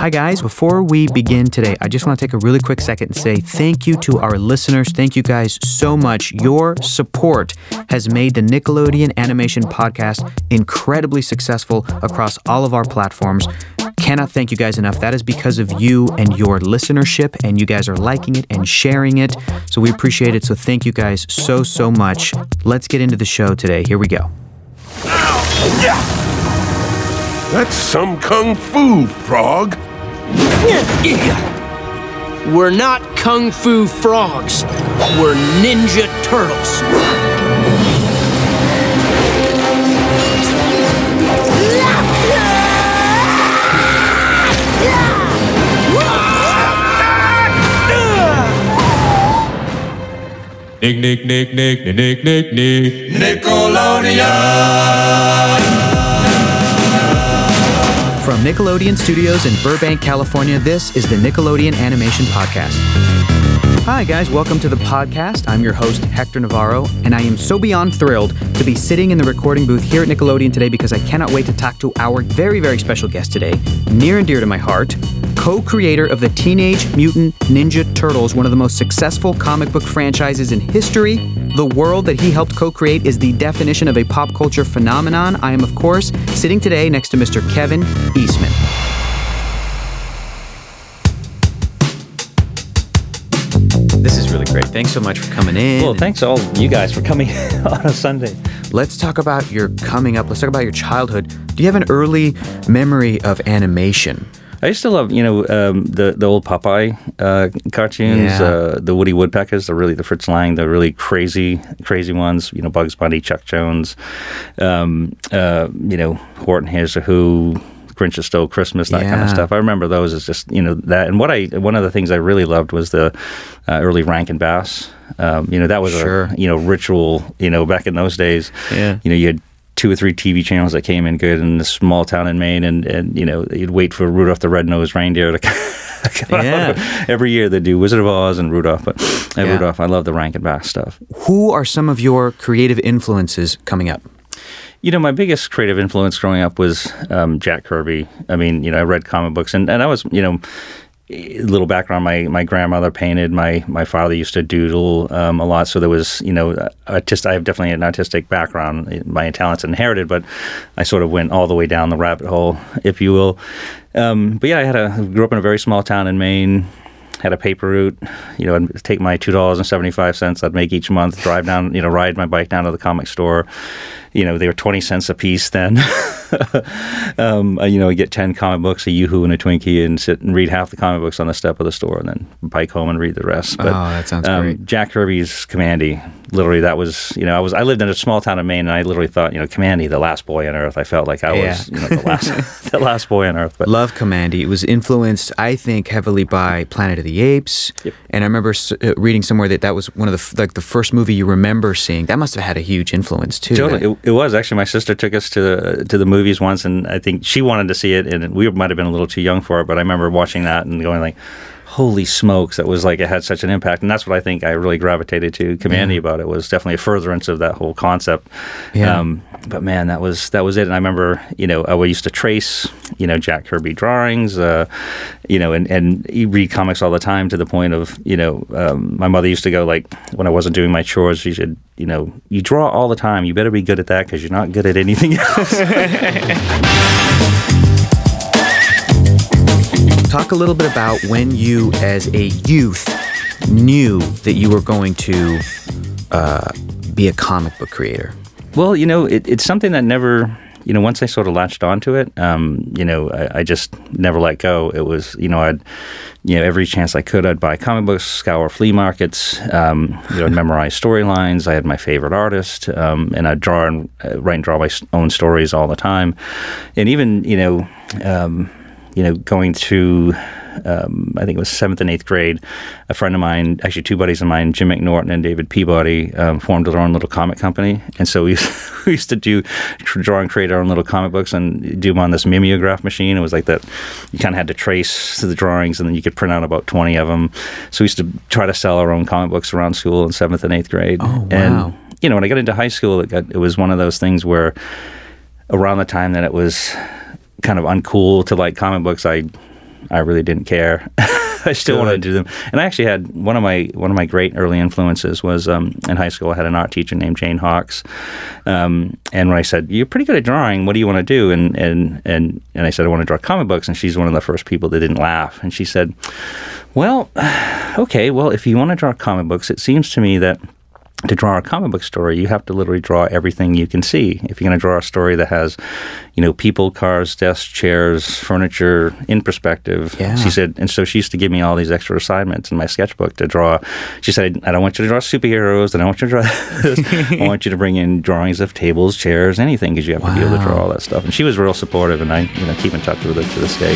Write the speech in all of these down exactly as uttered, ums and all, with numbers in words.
Hi guys, before we begin today, I just want to take a really quick second and say thank you to our listeners. Thank you guys so much. Your support has made the Nickelodeon Animation Podcast incredibly successful across all of our platforms. Cannot thank you guys enough. That is because of you and your listenership, and you guys are liking it and sharing it. So we appreciate it. So thank you guys so, so much. Let's get into the show today. Here we go. Ow! Yeah! That's some kung fu, frog. We're not kung fu frogs. We're ninja turtles. Nick, Nick, Nick, Nick, Nick, Nick, Nick, Nick. Nickelodeon! From Nickelodeon Studios in Burbank, California, this is the Nickelodeon Animation Podcast. Hi guys, welcome to the podcast. I'm your host, Hector Navarro, and I am so beyond thrilled to be sitting in the recording booth here at Nickelodeon today because I cannot wait to talk to our very, very special guest today, near and dear to my heart, co-creator of the Teenage Mutant Ninja Turtles, one of the most successful comic book franchises in history. The world that he helped co-create is the definition of a pop culture phenomenon. I am, of course, sitting today next to Mister Kevin Eastman. This is really great. Thanks so much for coming in. Well, thanks to all you guys for coming on a Sunday. Let's talk about your coming up. Let's talk about your childhood. Do you have an early memory of animation? I used to love, you know, um, the the old Popeye uh, cartoons, Yeah. uh, the Woody Woodpeckers, the really the Fritz Lang, the really crazy crazy ones. You know, Bugs Bunny, Chuck Jones, um, uh, you know, Horton Hears a Who, Grinch Stole Christmas, that kind of Yeah. stuff. I remember those as just, you know, that. And what I one of the things I really loved was the uh, early Rankin Bass. Um, you know, that was Sure. a you know ritual. You know, back in those days. Yeah. You know, you had two or three T V channels that came in good in this small town in Maine, and, and you know, you'd wait for Rudolph the Red-Nosed Reindeer to come Yeah. out. Every year they'd do Wizard of Oz and Rudolph, but and Yeah. Rudolph, I love the Rankin Bass stuff. Who are some of your creative influences coming up? You know, my biggest creative influence growing up was um, Jack Kirby. I mean, you know, I read comic books, and, and I was, you know, a little background, my, my grandmother painted, my, my father used to doodle um, a lot, so there was, you know, artist, I have definitely an artistic background. My talent's inherited, but I sort of went all the way down the rabbit hole, if you will. Um, but yeah, I had a grew up in a very small town in Maine, had a paper route. You know, I'd take my two dollars and seventy-five cents I'd make each month, drive down, you know, ride my bike down to the comic store. You know, they were twenty cents a piece then. um, you know, you get ten comic books, a Yoo-Hoo and a Twinkie, and sit and read half the comic books on the step of the store, and then bike home and read the rest. But, Oh, that sounds um, great. Jack Kirby's Commandy, literally, that was, you know, I was I lived in a small town in Maine, and I literally thought, you know, Commandy, the last boy on earth. I felt like I Yeah. was, you know, the last, the last boy on earth. But Love Commandy. It was influenced, I think, heavily by Planet of the Apes. Yep. And I remember s- uh, reading somewhere that that was one of the f- like the first movie you remember seeing. That must have had a huge influence too. Totally, it, it was actually. My sister took us to the to the movies once, and I think she wanted to see it, and we might have been a little too young for it. But I remember watching that and going like, "Holy smokes!" That was like it had such an impact, and that's what I think I really gravitated to Commandy about it. Was definitely a furtherance of that whole concept. Yeah. Um, but man, that was that was it. And I remember, you know, I used to trace, you know, Jack Kirby drawings, uh, you know, and and you read comics all the time to the point of, you know, um, my mother used to go like when I wasn't doing my chores, she said, you know, you draw all the time. You better be good at that because you're not good at anything else. Talk a little bit about when you, as a youth, knew that you were going to uh, be a comic book creator. Well, you know, it, it's something that never, you know, once I sort of latched onto it, um, you know, I, I just never let go. It was, you know, I'd, you know, every chance I could, I'd buy comic books, scour flea markets, um, you know, I'd memorize storylines. I had my favorite artist, um, and I'd draw and uh, write and draw my own stories all the time. And even, you know, um, you know, going through, um, I think it was seventh and eighth grade, a friend of mine, actually two buddies of mine, Jim McNorton and David Peabody, um, formed their own little comic company. And so we, we used to do, draw and create our own little comic books and do them on this mimeograph machine. It was like that, you kind of had to trace the drawings and then you could print out about twenty of them. So we used to try to sell our own comic books around school in seventh and eighth grade. Oh, wow. And, you know, when I got into high school, it, got, it was one of those things where around the time that it was kind of uncool to like comic books, I I really didn't care. I still Good. wanted to do them. And I actually had one of my one of my great early influences was um, in high school. I had an art teacher named Jane Hawks, um, and when I said, "You're pretty good at drawing. What do you want to do?" and and and and I said, "I want to draw comic books," and she's one of the first people that didn't laugh, and she said, "Well, okay. Well, if you want to draw comic books, it seems to me that." To draw a comic book story, you have to literally draw everything you can see. If you're going to draw a story that has, you know, people, cars, desks, chairs, furniture in perspective, Yeah. she said, and so she used to give me all these extra assignments in my sketchbook to draw. She said, I don't want you to draw superheroes, I don't want you to draw this. I want you to bring in drawings of tables, chairs, anything, because you have to be able to draw all that stuff. And she was real supportive, and I, you know, keep in touch with her to this day.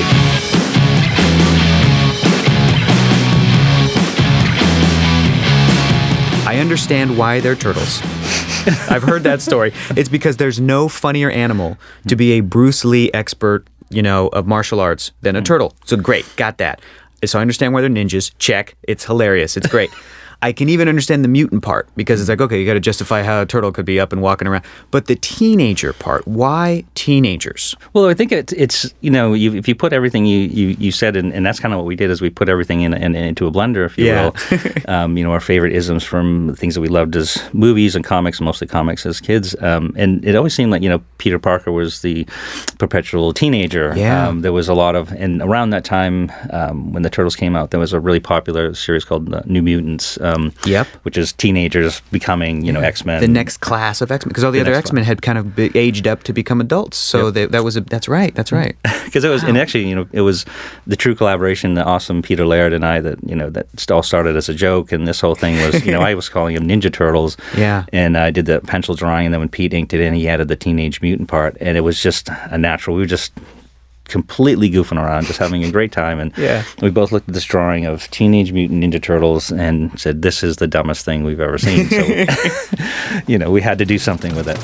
I understand why they're turtles. I've heard that story. It's because there's no funnier animal to be a Bruce Lee expert, you know, of martial arts than a turtle. So great, got that. So I understand why they're ninjas. Check. It's hilarious. It's great. I can even understand the mutant part because it's like, okay, you got to justify how a turtle could be up and walking around. But the teenager part, why teenagers? Well, I think it, it's, you know, you, if you put everything you, you, you said, and, and that's kind of what we did is we put everything in, in into a blender, if you Yeah. will. um, you know, our favorite isms from things that we loved as movies and comics, mostly comics as kids. Um, and it always seemed like, you know, Peter Parker was the perpetual teenager. Yeah. Um, there was a lot of, and around that time um, when the Turtles came out, there was a really popular series called uh, New Mutants. Um, Yep. Which is teenagers becoming, you know, X-Men. The next class of X-Men, because all the, The other next X-Men had kind of be, aged up to become adults. So Yep. they, that was a, that's right, that's right. Because it was, and actually, you know, it was the true collaboration, the awesome Peter Laird and I that, you know, that all started as a joke, and this whole thing was, you know, I was calling them Ninja Turtles. Yeah. And I did the pencil drawing, and then when Pete inked it in, he added the Teenage Mutant part, and it was just a natural. We were just completely goofing around, just having a great time. And Yeah. we both looked at this drawing of Teenage Mutant Ninja Turtles and said, this is the dumbest thing we've ever seen. So, you know, we had to do something with it.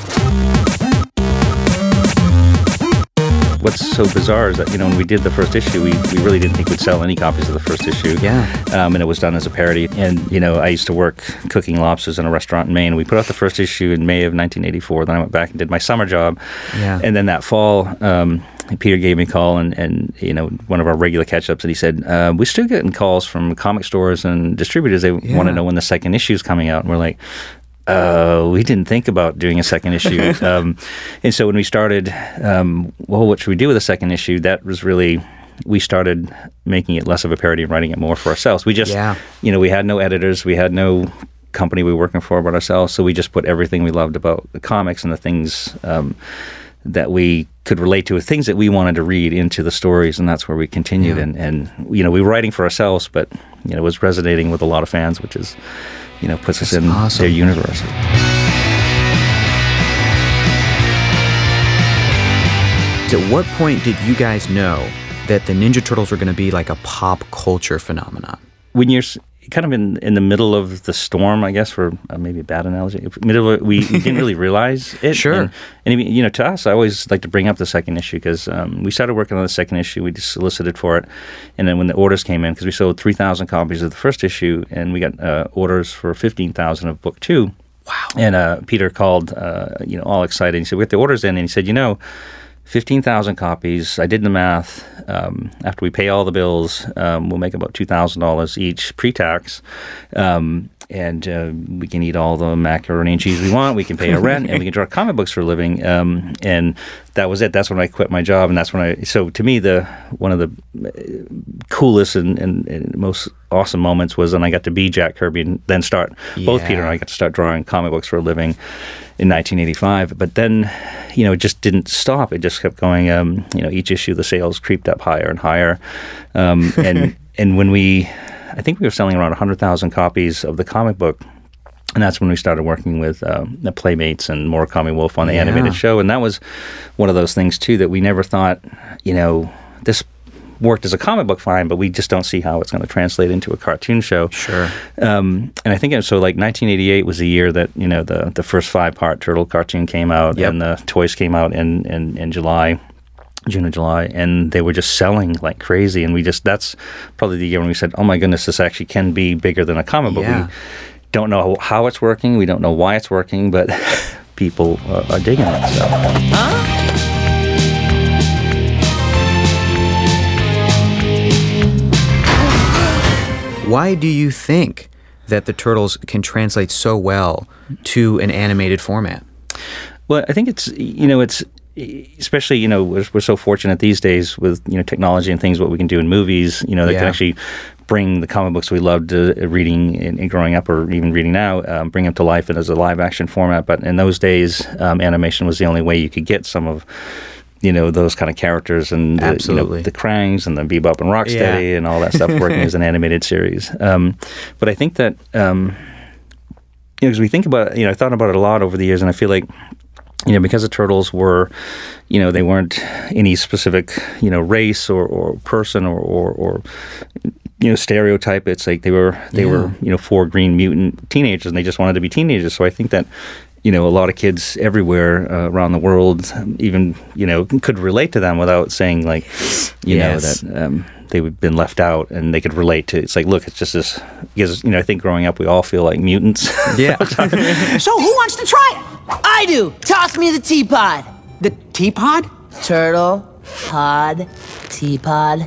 What's so bizarre is that, you know, when we did the first issue, we, we really didn't think we'd sell any copies of the first issue. Yeah. Um, and it was done as a parody. And, you know, I used to work cooking lobsters in a restaurant in Maine. We put out the first issue in May of nineteen eighty-four. Then I went back and did my summer job. Yeah. And then that fall, um, Peter gave me a call, and, and you know, one of our regular catch-ups, and he said, uh, we're still getting calls from comic stores and distributors. They Yeah. want to know when the second issue is coming out. And we're like, Uh, we didn't think about doing a second issue. um, and so when we started, um, well, what should we do with a second issue? That was really, we started making it less of a parody and writing it more for ourselves. We just, Yeah. you know, we had no editors. We had no company we were working for but ourselves. So we just put everything we loved about the comics and the things um, that we could relate to, things that we wanted to read into the stories. And that's where we continued. Yeah. And, and, you know, we were writing for ourselves, but, you know, it was resonating with a lot of fans, which is, you know, puts That's us in awesome. their universe. At what point did you guys know that the Ninja Turtles were going to be like a pop culture phenomenon? When you're s- kind of in, in the middle of the storm, I guess, for uh, maybe a bad analogy, middle of, we, we didn't really realize it. Sure. And, and, you know, to us, I always like to bring up the second issue because um, we started working on the second issue. We just solicited for it. And then when the orders came in, because we sold three thousand copies of the first issue, and we got uh, orders for fifteen thousand of book two. Wow. And uh, Peter called, uh, you know, all excited. He said, we got the orders in. And he said, you know, fifteen thousand copies. I did the math. Um, after we pay all the bills, um, we'll make about two thousand dollars each pre-tax. Um, and uh, we can eat all the macaroni and cheese we want. We can pay our rent, and we can draw comic books for a living. Um, and that was it. That's when I quit my job, and that's when I. So to me, the one of the coolest and, and, and most awesome moments was when I got to be Jack Kirby and then start. Both Yeah. Peter and I got to start drawing comic books for a living in nineteen eighty-five. But then, you know, it just didn't stop. It just kept going. Um, you know, each issue the sales creeped up higher and higher. Um, and and when we. I think we were selling around one hundred thousand copies of the comic book, and that's when we started working with um, the Playmates and Murakami Wolf on the Yeah. animated show. And that was one of those things, too, that we never thought, you know, this worked as a comic book fine, but we just don't see how it's going to translate into a cartoon show. Sure. Um, and I think, it, so like nineteen eighty-eight was the year that, you know, the, the first five-part Turtle cartoon came out, Yep. and the toys came out in, in, in July. June and July, and they were just selling like crazy. And we just, that's probably the year when we said, oh my goodness, this actually can be bigger than a comic book. Yeah. We don't know how it's working. We don't know why it's working, but people are, are digging it. So. Why do you think that the Turtles can translate so well to an animated format? Well, I think it's, you know, it's, especially, you know, we're, we're so fortunate these days with, you know, technology and things, what we can do in movies, you know, that Yeah. can actually bring the comic books we loved uh, reading and, and growing up, or even reading now, um, bring them to life as a live action format. But in those days, um, animation was the only way you could get some of, you know, those kind of characters and the, you know, Absolutely. the Krangs and the Bebop and Rocksteady Yeah. and all that stuff working as an animated series. Um, but I think that, um, you know, as we think about it, you know, I thought about it a lot over the years, and I feel like, you know, because the Turtles were, you know, they weren't any specific, you know, race or, or person or, or, or, you know, stereotype. It's like they were, they Yeah. were, you know, four green mutant teenagers, and they just wanted to be teenagers. So I think that, you know, a lot of kids everywhere uh, around the world, even, you know, could relate to them without saying, like, you Yes. know, that um, they've been left out, and they could relate to. It's like, look, it's just this, because, you know, I think growing up we all feel like mutants. Yeah. So who wants to try it? I do. Toss me the teapot. The teapot? Turtle, pod, teapot.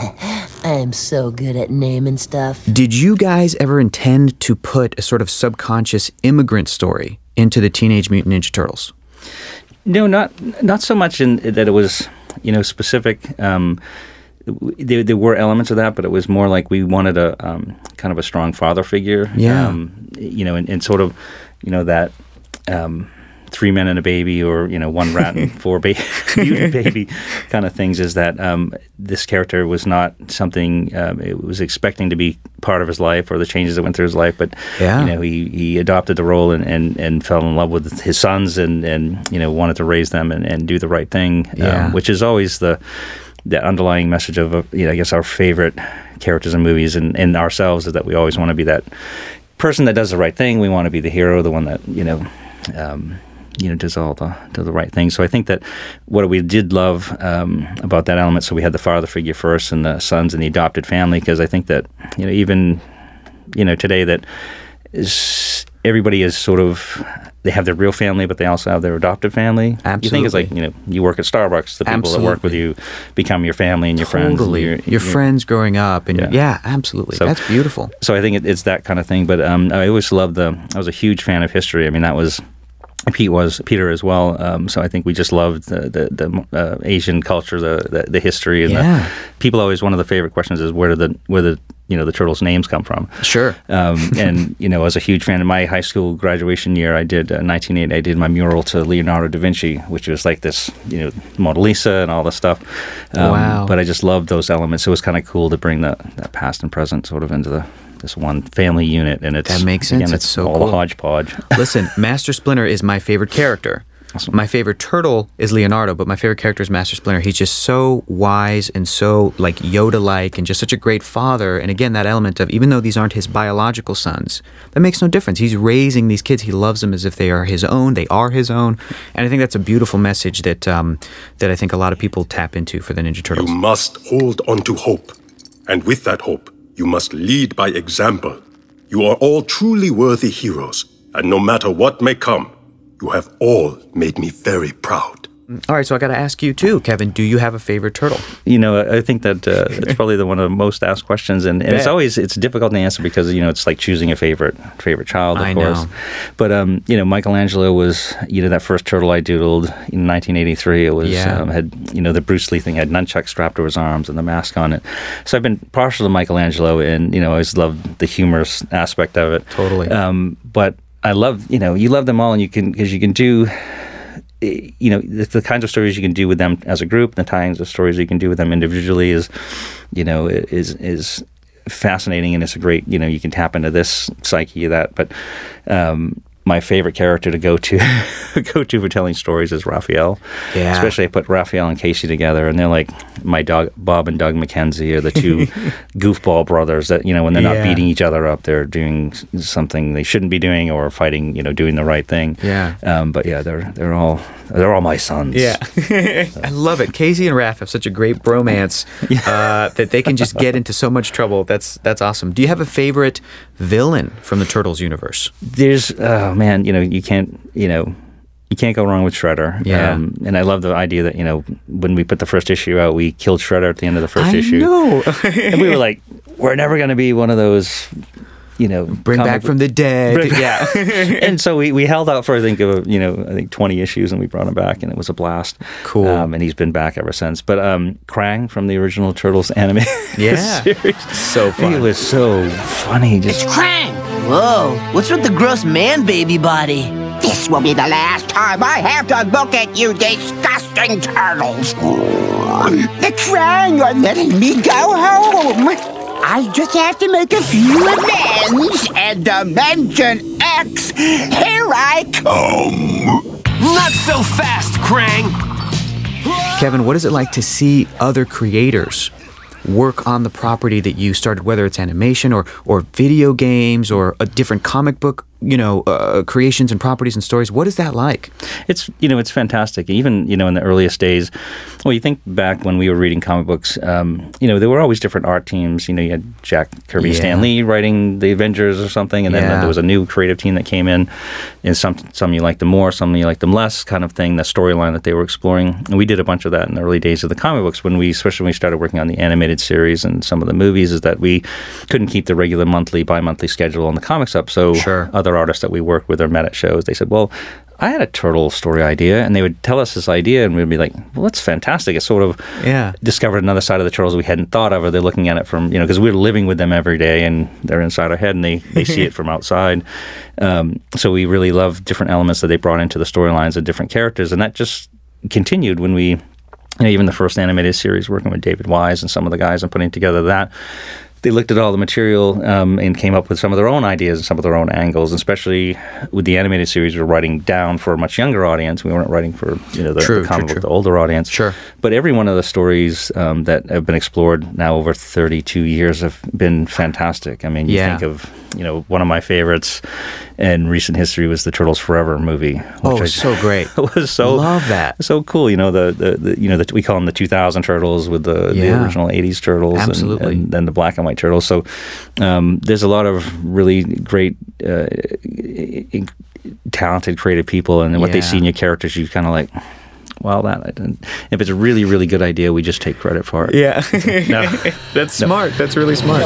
I am so good at naming stuff. Did you guys ever intend to put a sort of subconscious immigrant story into the Teenage Mutant Ninja Turtles? No, not not so much in that it was, you know, specific. Um, w- there, there were elements of that, but it was more like we wanted a um, kind of a strong father figure. Yeah. Um, you know, and, and sort of, you know, that um, three men and a baby, or, you know, one rat and four ba- mutant baby kind of things. Is that um, this character was not something um, it was expecting to be part of his life, or the changes that went through his life, but Yeah. you know, he, he adopted the role and, and, and fell in love with his sons, and, and you know, wanted to raise them and, and do the right thing, Yeah. um, which is always the the underlying message of, uh, you know, I guess our favorite characters in movies and, and ourselves, is that we always want to be that person that does the right thing. We want to be the hero, the one that, you know, um, you know, does all the do the right thing. So I think that what we did love um, about that element, so we had the father figure first, and the sons and the adopted family, because I think that, you know, even, you know, today that is, everybody is sort of, they have their real family, but they also have their adopted family. You think it's like, Absolutely. you know, you work at Starbucks, the people that work with you become your family and your friends. Totally. and Your, friends growing up. And Yeah. yeah, absolutely. So- That's beautiful. So I think it, it's that kind of thing. But um, I always loved the, I was a huge fan of history. I mean, that was, Pete was, Peter as well. Um, so I think we just loved the, the, the uh, Asian culture, the, the, the history. And Yeah. the, people always, one of the favorite questions is, where did the, where the, you know, the Turtles' names come from? Sure. Um, and, you know, I was a huge fan. In my high school graduation year, I did, uh, nineteen eighty, I did my mural to Leonardo da Vinci, which was like this, you know, Mona Lisa and all this stuff. Um, Wow. But I just loved those elements. It was kind of cool to bring that, that past and present sort of into the this one family unit. And it's, That makes sense. Again, It's it's so all cool. a hodgepodge. Listen, Master Splinter is my favorite character. Awesome. My favorite turtle is Leonardo, but my favorite character is Master Splinter. He's just so wise and so like Yoda-like, and just such a great father. And again, that element of, even though these aren't his biological sons, that makes no difference. He's raising these kids. He loves them as if they are his own. They are his own. And I think that's a beautiful message that um, that I think a lot of people tap into for the Ninja Turtles. You must hold on to hope. And with that hope, you must lead by example. You are all truly worthy heroes. And no matter what may come, you have all made me very proud. All right, so I got to ask you too, Kevin, do you have a favorite turtle? You know, I think that uh, it's probably the one of the most asked questions, and, and it's Bet. always it's difficult to answer because, you know, it's like choosing a favorite favorite child, of I course. know. But um, you know, Michelangelo was, you know, that first turtle I doodled in nineteen eighty-three. It was Yeah. um, had, you know, the Bruce Lee thing had nunchucks strapped to his arms and the mask on it. So I've been partial to Michelangelo, and, you know, I always loved the humorous aspect of it. Totally. Um, but I love, you know, you love them all, and you can, because you can do, you know, the, the kinds of stories you can do with them as a group, the kinds of stories you can do with them individually is, you know, is is fascinating, and it's a great, you know, you can tap into this psyche of that. But um, my favorite character to go to go to for telling stories is Raphael. Yeah. Especially I put Raphael and Casey together, and they're like my dog Bob and Doug McKenzie are the two goofball brothers that, you know, when they're not Yeah. beating each other up, they're doing something they shouldn't be doing, or fighting, you know, doing the right thing. Yeah. Um, but yeah, they're they're all they're all my sons. I love it. Casey and Raph have such a great bromance uh, that they can just get into so much trouble. That's that's awesome. Do you have a favorite villain from the Turtles universe? There's oh man, you know, you can't you know you can't go wrong with Shredder. Yeah. Um, and I love the idea that, you know, when we put the first issue out, we killed Shredder at the end of the first I issue. know. And we were like, we're never going to be one of those, you know, bring back from the dead. Bring, yeah. And so we, we held out for, I think, of, you know, I think twenty issues, and we brought him back, and it was a blast. Cool. Um, and he's been back ever since. But um, Krang from the original Turtles anime yeah. series. So fun. He was so funny. Just It's Krang! Whoa, what's with the gross man-baby body? This will be the last time I have to look at you disgusting turtles. The Krang are letting me go home. I just have to make a few amends, and Dimension X, here I come. Not so fast, Krang! Kevin, what is it like to see other creators work on the property that you started, whether it's animation or or video games or a different comic book, you know, uh, creations and properties and stories? What is that like? It's, you know, it's fantastic. Even, you know, in the earliest days, well, you think back when we were reading comic books, um, you know, there were always different art teams. You know, you had Jack Kirby, Yeah. Stan Lee writing the Avengers or something, and then Yeah. there was a new creative team that came in, and some some you liked them more, some you liked them less, kind of thing, the storyline that they were exploring. And we did a bunch of that in the early days of the comic books when we, especially when we started working on the animated series and some of the movies, is that we couldn't keep the regular monthly, bi-monthly schedule on the comics up. So Sure. other artists that we worked with or met at shows, they said, well, I had a turtle story idea, and they would tell us this idea, and we'd be like, well, that's fantastic. It's sort of Yeah. discovered another side of the turtles we hadn't thought of, or they're looking at it from, you know, because we're living with them every day, and they're inside our head, and they, they see it from outside. Um, so we really love different elements that they brought into the storylines of different characters, and that just continued when we, you know, even the first animated series, working with David Wise and some of the guys and putting together that, they looked at all the material um, and came up with some of their own ideas and some of their own angles. Especially with the animated series, we were writing down for a much younger audience. We weren't writing for, you know, the, True, the comic true, book, true. the older audience. Sure. But every one of the stories um, that have been explored now over thirty-two years have been fantastic. I mean, you Yeah. think of, you know, one of my favorites in recent history was the Turtles Forever movie. which Oh, I- so great. It was so Love that. so cool. You know, the, the, the you know the, we call them the two thousand turtles with the, Yeah. the original eighties turtles, Absolutely. and, and then the black and white turtles. So um, there's a lot of really great, uh, in- talented, creative people, and what they Yeah. see in your characters, you kind of like, well, that I didn't. If it's a really, really good idea, we just take credit for it. Yeah. No. That's smart. That's really smart.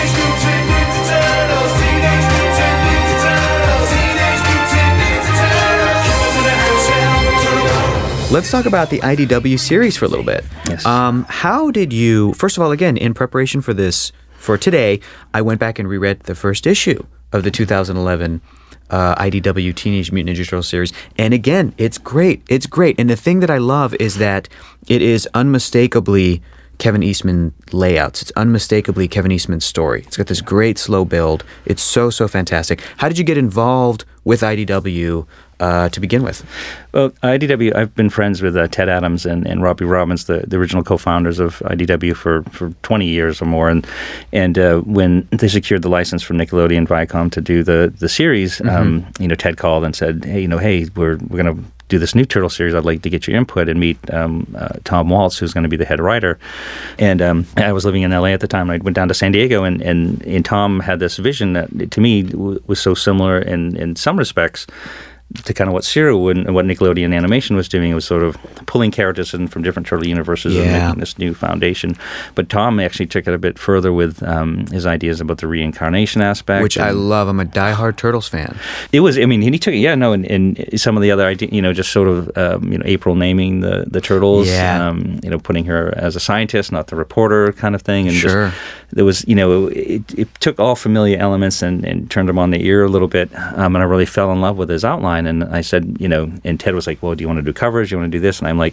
Let's talk about the I D W series for a little bit. Yes. Um, how did you, first of all, again, in preparation for this, for today, I went back and reread the first issue of the two thousand eleven uh, I D W Teenage Mutant Ninja Turtles series. And again, it's great. It's great. And the thing that I love is that it is unmistakably Kevin Eastman layouts. It's unmistakably Kevin Eastman's story. It's got this great slow build. It's so, so fantastic. How did you get involved with I D W uh, to begin with? Well, I D W, I've been friends with uh, Ted Adams and, and Robbie Robbins, the, the original co-founders of I D W, for, for twenty years or more. And and uh, when they secured the license from Nickelodeon Viacom to do the the series, mm-hmm. um, you know, Ted called and said, hey, you know, hey, we're we're going to do this new Turtle series. I'd like to get your input and meet um, uh, Tom Waltz, who's going to be the head writer. And um, I was living in L A at the time. And I went down to San Diego, and, and, and Tom had this vision that, to me, w- was so similar in, in some respects to kind of what Serial and what Nickelodeon Animation was doing. It was sort of pulling characters in from different Turtle universes and Yeah. making this new foundation. But Tom actually took it a bit further with um, his ideas about the reincarnation aspect. Which I and love. I'm a diehard Turtles fan. It was, I mean, he took it, yeah, no, and, and some of the other ideas, you know, just sort of, um, you know, April naming the, the Turtles, Yeah. um, you know, putting her as a scientist, not the reporter kind of thing. And Sure. just, there was, you know, it, it took all familiar elements and, and turned them on the ear a little bit. Um, and I really fell in love with his outline. And I said, you know, and Ted was like, well, do you want to do covers? Do you want to do this? And I'm like,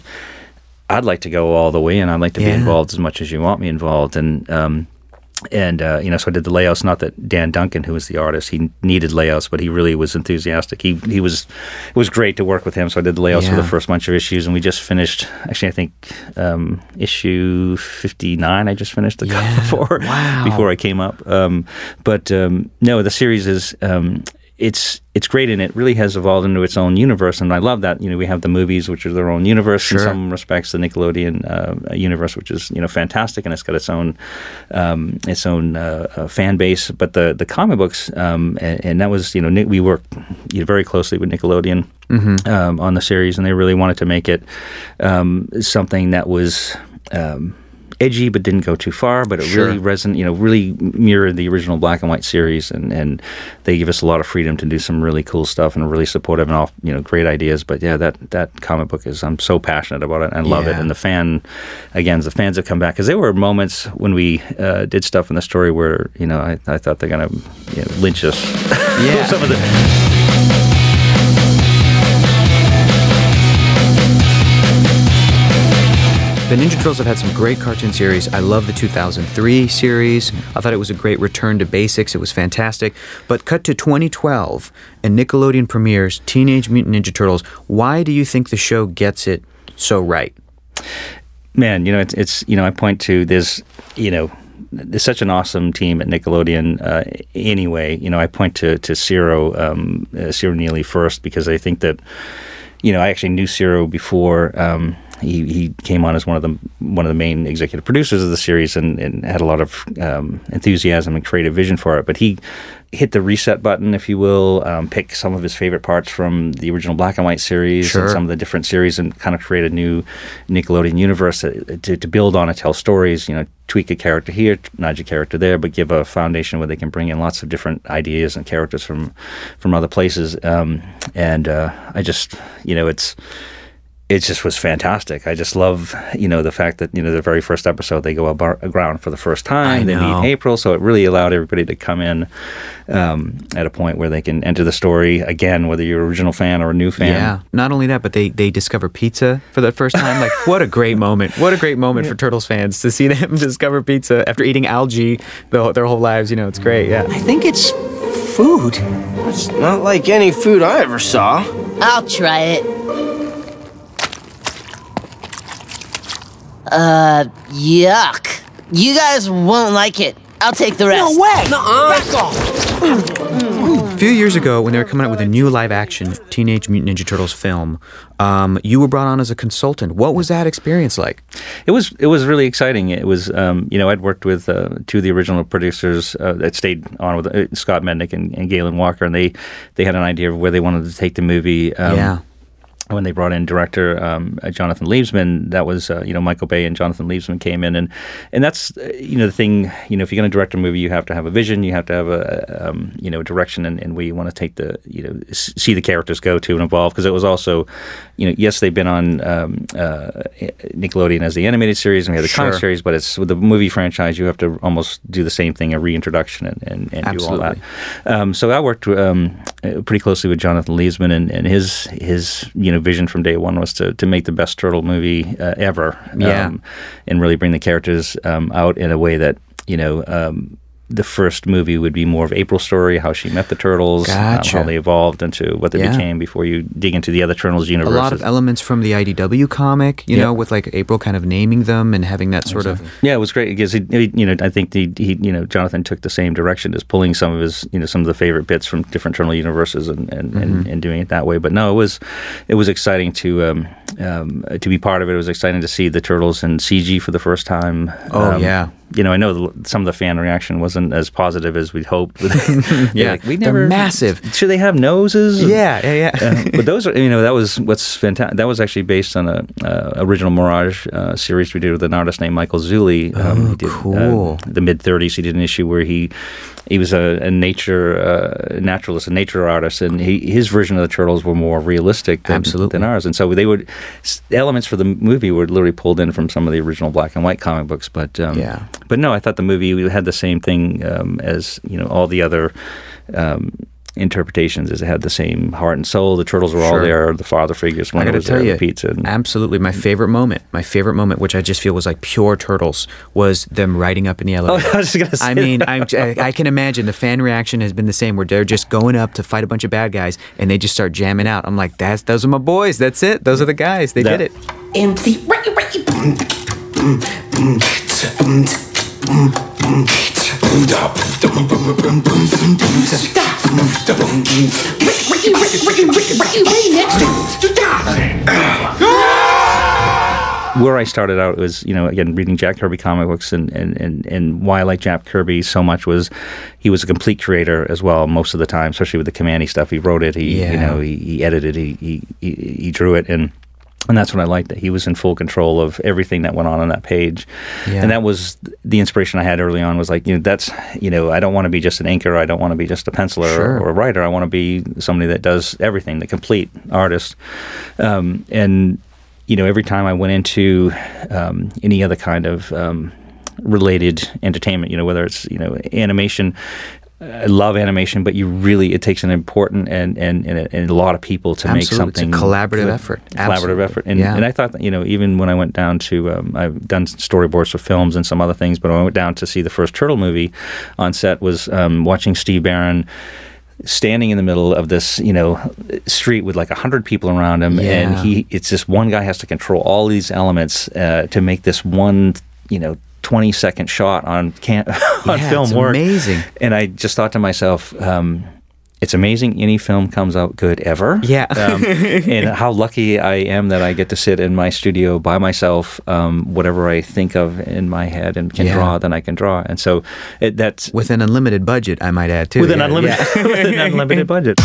I'd like to go all the way, and I'd like to Yeah. be involved as much as you want me involved. And, um, and uh, you know, so I did the layouts. Not that Dan Duncan, who was the artist, he needed layouts, but he really was enthusiastic. He he was it was great to work with him. So I did the layouts for Yeah. the first bunch of issues, and we just finished. Actually, I think um, issue fifty-nine. I just finished the Yeah. cover for Wow. before I came up. Um, but um, no, the series is. Um, It's it's great, and it really has evolved into its own universe, and I love that. You know, we have the movies, which are their own universe Sure. in some respects, the Nickelodeon uh, universe, which is, you know, fantastic, and it's got its own um, its own uh, uh, fan base. But the the comic books, um, and, and that was, you know, Nick, we worked you know, very closely with Nickelodeon Mm-hmm. um, on the series, and they really wanted to make it um, something that was. Um, edgy, but didn't go too far. But it Sure. really resonant, you know, really mirrored the original black and white series, and, and they give us a lot of freedom to do some really cool stuff and really supportive and all, you know, great ideas. But yeah, that that comic book is, I'm so passionate about it and love Yeah. it. And the fan, again, the fans have come back, because there were moments when we uh, did stuff in the story where, you know, I, I thought they're gonna, you know, lynch us. Yeah. Some of the. The Ninja Turtles have had some great cartoon series. I love the two thousand three series. I thought it was a great return to basics. It was fantastic. But cut to twenty twelve, and Nickelodeon premieres Teenage Mutant Ninja Turtles. Why do you think the show gets it so right? Man, you know, it's, it's you know, I point to this, you know, there's such an awesome team at Nickelodeon. Uh, anyway, you know, I point to to Ciro, um, uh, Ciro Neely first, because I think that, you know, I actually knew Ciro before. Um, he he came on as one of the one of the main executive producers of the series, and, and had a lot of um, enthusiasm and creative vision for it. But he hit the reset button, if you will, um, pick some of his favorite parts from the original black and white series Sure. and some of the different series, and kind of create a new Nickelodeon universe to, to, to build on and tell stories. You know, tweak a character here, nudge a character there, but give a foundation where they can bring in lots of different ideas and characters from from other places. Um, and uh, I just, you know, it's. It just was fantastic. I just love, you know, the fact that, you know, the very first episode, they go above ground for the first time. I They know. meet April, so it really allowed everybody to come in um, at a point where they can enter the story again, whether you're an original fan or a new fan. Yeah. Not only that, but they, they discover pizza for the first time. Like, what a great moment. What a great moment for Turtles fans to see them discover pizza after eating algae the, their whole lives. You know, it's great. Yeah. I think it's food. It's not like any food I ever saw. I'll try it. Uh, yuck. You guys won't like it. I'll take the rest. No way! Back off! A few years ago, when they were coming out with a new live-action Teenage Mutant Ninja Turtles film, um, you were brought on as a consultant. What was that experience like? It was it was really exciting. It was, um, you know, I'd worked with uh, two of the original producers uh, that stayed on with uh, Scott Mendick and, and Galen Walker, and they, they had an idea of where they wanted to take the movie. Um, Yeah. When they brought in director um, uh, Jonathan Liebsman, that was, uh, you know, Michael Bay and Jonathan Liebsman came in. And and that's, uh, you know, the thing, you know, if you're going to direct a movie, you have to have a vision, you have to have a, um, you know, direction and, and where you want to take the, you know, s- see the characters go to and evolve. Because it was also, you know, yes, they've been on um, uh, Nickelodeon as the animated series, and we had the Sure. comic series, but it's with the movie franchise, you have to almost do the same thing, a reintroduction and, and, and do all that. Um, so I worked um, uh, pretty closely with Jonathan Liebsman, and, and his, his, you know, vision from day one was to, to make the best turtle movie uh, ever, Yeah. um, and really bring the characters um, out in a way that, you know, um, the first movie would be more of April's story, how she met the turtles, Gotcha. um, how they evolved into what they Yeah. became before you dig into the other Turtles A universe. lot of elements from the I D W comic, you Yeah. know, with like April kind of naming them and having that sort of... Yeah, it was great because he, he- you know, I think he, he, you know, Jonathan took the same direction as pulling some of his, you know, some of the favorite bits from different Turtle universes and and, Mm-hmm. and, and doing it that way. But no, it was it was exciting to um, um, to be part of it. It was exciting to see the Turtles in C G for the first time. Oh, Um, yeah. You know, I know the, some of the fan reaction wasn't as positive as we'd hoped. They're Yeah. like, we They're never massive. Should they have noses? Yeah, yeah, yeah. Uh, but those are, you know, that was what's fantastic. That was actually based on a uh, original Mirage uh, series we did with an artist named Michael Zulli. Um, Oh, he did, cool. Uh, the mid thirties, he did an issue where he he was a, a nature uh, naturalist, a nature artist, and he, his version of the turtles were more realistic than, Absolutely. than ours. And so they would s- elements for the movie were literally pulled in from some of the original black and white comic books. But um, Yeah. but no, I thought the movie had the same thing um, as, you know, all the other um, interpretations. Is it had the same heart and soul. The turtles were all Sure. there. The father figures. I One got to was tell there, you, the pizza. And, absolutely, my favorite moment, my favorite moment, which I just feel was like pure Turtles, was them riding up in the elevator. I was just gonna say I mean, that. I'm, I, I can imagine the fan reaction has been the same, where they're just going up to fight a bunch of bad guys, and they just start jamming out. I'm like, that's those are my boys. That's it. Those are the guys. They That- did it. Empty. where I started out was, you know, again, reading Jack Kirby comic books, and, and, and, and why I like Jack Kirby so much was he was a complete creator as well most of the time, especially with the Kamani stuff. He wrote it, he, Yeah. you know, he, he edited, he, he, he, he drew it, and And that's what I liked, that he was in full control of everything that went on on that page. Yeah. And that was the inspiration I had early on, was like, you know, that's, you know, I don't want to be just an inker. I don't want to be just a penciler sure. or, or a writer. I want to be somebody that does everything, the complete artist. Um, and, you know, every time I went into um, any other kind of um, related entertainment, you know, whether it's, you know, animation, I love animation, but you really, it takes an important and and, and, a, and a lot of people to Absolutely. make something. It's a collaborative good. effort. Collaborative Absolutely. effort. And, yeah. and I thought that, you know, even when I went down to, um, I've done storyboards for films and some other things, but when I went down to see the first Turtle movie on set, was um, watching Steve Barron standing in the middle of this, you know, street with like a hundred people around him. Yeah. And he, it's just one guy has to control all these elements uh, to make this one, you know, twenty second shot on can on yeah, film it's work. Amazing. And I just thought to myself, um, it's amazing any film comes out good ever. Yeah. um, and how lucky I am that I get to sit in my studio by myself, um, whatever I think of in my head and can yeah. draw, then I can draw. And so it, that's... With an unlimited budget, I might add, too. With an, yeah. unlimited, Yeah. with an unlimited budget.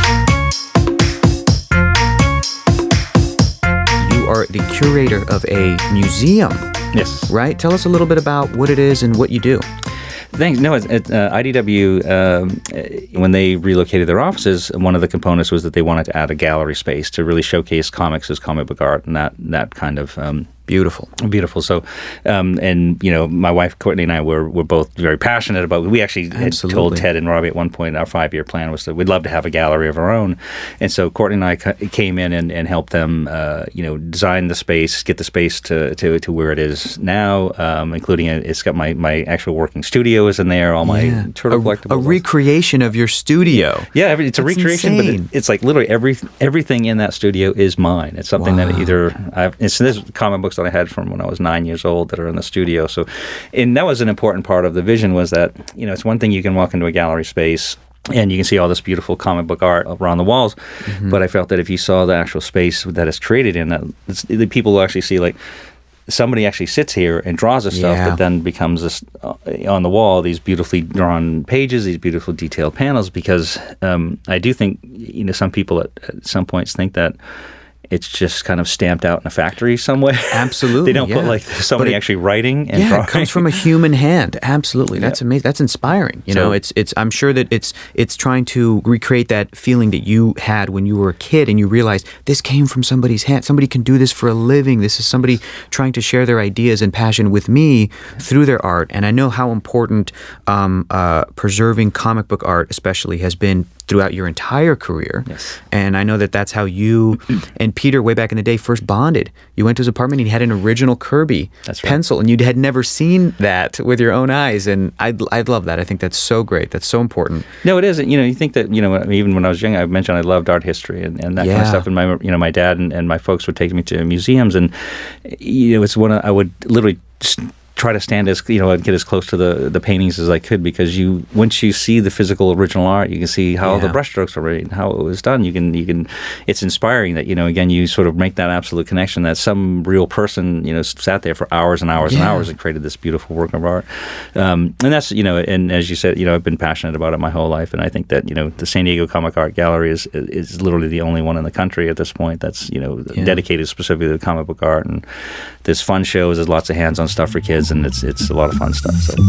You are the curator of a museum. Yes. Right? Tell us a little bit about what it is and what you do. Thanks. No, it's, it's, uh, I D W, um, when they relocated their offices, one of the components was that they wanted to add a gallery space to really showcase comics as comic book art and that, that kind of... Um, Beautiful. Beautiful. So, um, and, you know, my wife, Courtney, and I were were both very passionate about it. We actually had Absolutely. told Ted and Robbie at one point, our five-year plan was that we'd love to have a gallery of our own. And so Courtney and I c- came in and, and helped them, uh, you know, design the space, get the space to, to, to where it is now, um, including a, it's got my, my actual working studio is in there, all my yeah. turtle a, collectibles. A recreation of your studio. Yeah, it's a That's recreation, insane. but it, it's like literally every, everything in that studio is mine. It's something wow. that either I've, it's this comic books that I had from when I was nine years old that are in the studio. So, and that was an important part of the vision, was that, you know, it's one thing you can walk into a gallery space and you can see all this beautiful comic book art around the walls, mm-hmm. but I felt that if you saw the actual space that is created in that, it's, the people will actually see like, somebody actually sits here and draws this stuff yeah. that then becomes this uh, on the wall, these beautifully drawn pages, these beautiful detailed panels, because um, I do think, you know, some people at, at some points think that it's just kind of stamped out in a factory somewhere. Absolutely. They don't yeah. put like somebody it, actually writing and yeah, drawing. it comes from a human hand. Absolutely. That's yeah. amazing. That's inspiring. You so, know, it's it's I'm sure that it's it's trying to recreate that feeling that you had when you were a kid and you realized this came from somebody's hand. Somebody can do this for a living. This is somebody trying to share their ideas and passion with me through their art. And I know how important um, uh, preserving comic book art especially has been throughout your entire career. Yes. And I know that that's how you and Peter way back in the day first bonded. You went to his apartment and he had an original Kirby that's right. pencil and you had never seen that with your own eyes. And I'd, I'd love that. I think that's so great. That's so important. No, it isn't. You know, you think that, you know, even when I was young, I mentioned I loved art history and, and that yeah. kind of stuff. And my, you know, my dad and, and my folks would take me to museums and, you know, it's one of, I would literally just try to stand as, you know, and get as close to the, the paintings as I could, because you, once you see the physical original art, you can see how yeah. the brushstrokes are made and how it was done. You can, you can, it's inspiring that, you know, again, you sort of make that absolute connection that some real person, you know, sat there for hours and hours yeah. and hours and created this beautiful work of art. Um, and that's, you know, and as you said, you know, I've been passionate about it my whole life. And I think that, you know, the San Diego Comic Art Gallery is, is literally the only one in the country at this point that's, you know, yeah. dedicated specifically to comic book art. And there's fun shows, there's lots of hands-on stuff for kids, and it's, it's a lot of fun stuff. So.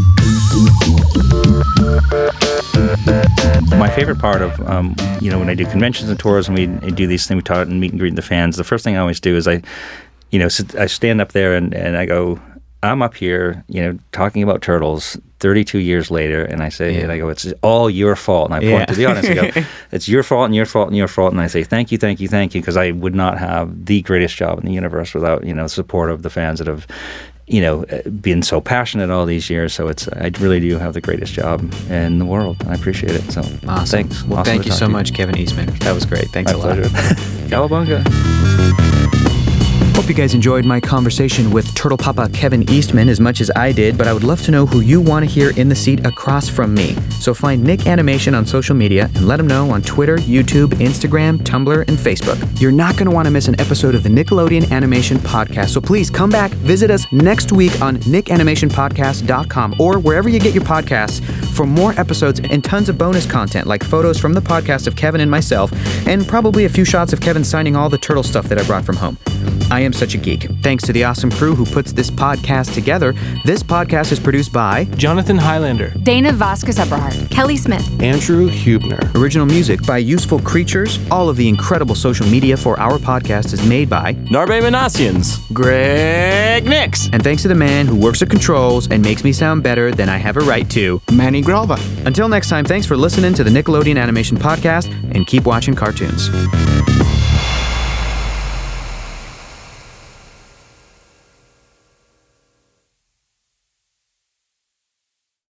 My favorite part of, um, you know, when I do conventions and tours and we do these things, we talk and meet and greet the fans, the first thing I always do is I, you know, I stand up there and, and I go, I'm up here, you know, talking about turtles thirty-two years later, and I say, yeah. and I go, it's all your fault. And I point yeah. to the audience and go, it's your fault and your fault and your fault. And I say, thank you, thank you, thank you, because I would not have the greatest job in the universe without, you know, the support of the fans that have, you know, been so passionate all these years. So it's, I really do have the greatest job in the world. I appreciate it. So awesome. Thanks. Well, awesome thank you so much, you. Kevin Eastman. That was great. Thanks My a lot. pleasure. Cowabunga. Hope you guys enjoyed my conversation with Turtle Papa Kevin Eastman as much as I did, but I would love to know who you want to hear in the seat across from me. So find Nick Animation on social media and let him know on Twitter, YouTube, Instagram, Tumblr, and Facebook. You're not going to want to miss an episode of the Nickelodeon Animation Podcast, so please come back, visit us next week on nick animation podcast dot com or wherever you get your podcasts for more episodes and tons of bonus content like photos from the podcast of Kevin and myself, and probably a few shots of Kevin signing all the turtle stuff that I brought from home. I am such a geek. Thanks to the awesome crew who puts this podcast together. This podcast is produced by Jonathan Highlander, Dana Vasquez Eberhardt, Kelly Smith, Andrew Hubner. Original music by Useful Creatures. All of the incredible social media for our podcast is made by Narbe Manassians, Greg Nix. And thanks to the man who works the controls and makes me sound better than I have a right to, Manny Gralva. Until next time, thanks for listening to the Nickelodeon Animation Podcast, and keep watching cartoons.